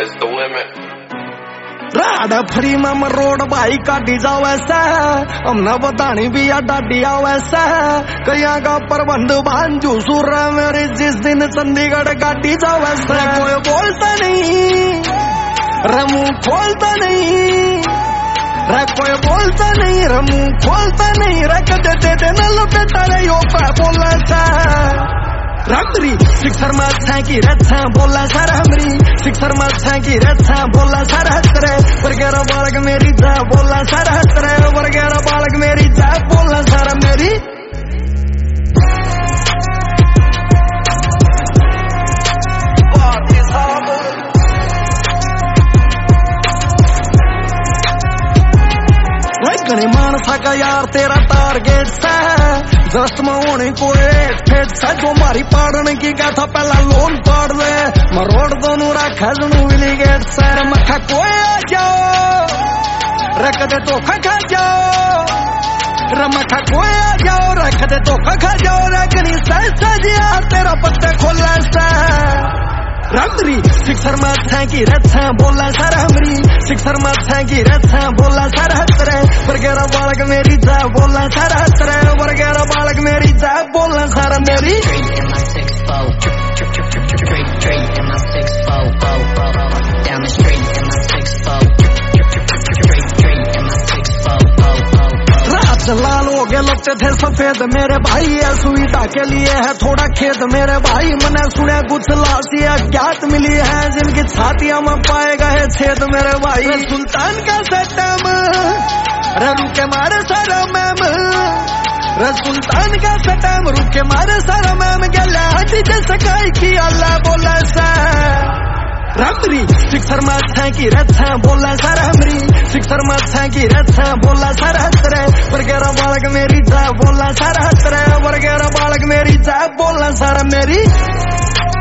is the limit. राड free में road भाई काटी जाओ ऐसा, हमने बतानी भी या डाटी आओ ऐसा, कहीं का प्रबंध भांजू सुर मेरी जिस दिन चंडीगढ़ काटी जाओ ऐसा। कोई बोलता नहीं रमू खोलता नहीं, कोई बोलता नहीं रमू खोलता नहीं, रख देते थे न लुटे तारे यो पे बोला सा रमरी सिक्सर में अच्छा की रच्छा बोला सर हमरी, सिक्सर में अच्छा की रच्छा बोला सर हसरे, वरगेरा बालक मेरी जा बोला सर हसरे, वरगेरा बालक मेरी जा बोला सर मेरी। गणे मानसा का यार तेरा टारगेट सा, दस्त में होने को ठेठ सा, जो मारी पाड़ने की गाथा पहला लोन पाड़ ले, मरोड़ दोनों रखा जनू विली गेट सर, मखा कोई आ जाओ रख दे तो खा जाओ, रमखा कोई आ जाओ रख दे तो खा जाओ, रखनी सजिया तेरा पत्ते खोला सा रमरी सिक्सर में अच्छा की रच्छा बोला सर हमरी, सिक्सर में अच्छा की रच्छा बोला सर हसरे, वरगेरा बालक मेरी जा बोला सर हसरे, वरगेरा बालक मेरी जा बोला सर मेरी। लाल हो गए लगते थे सफेद मेरे भाई, है सुविधा के लिए है थोड़ा खेद मेरे भाई, मैंने सुने कुछ लाशियां अज्ञात मिली है, जिनकी छातियां में पाए गए छेद मेरे भाई। सुल्तान का सटम रुके मारे सारा मैम, सुल्तान का सटम रुके मारे सारा मैम, गला जैसे काई की अल्लाह बोला सा रमरी सिक्सर में अच्छा की रच्छा बोला सर हमरी, सिक्सर में अच्छा की रच्छा बोला सर हसरे, वरगेरा बालक मेरी जा बोला सर हसरे, वरगेरा बालक मेरी जा बोला सर मेरी।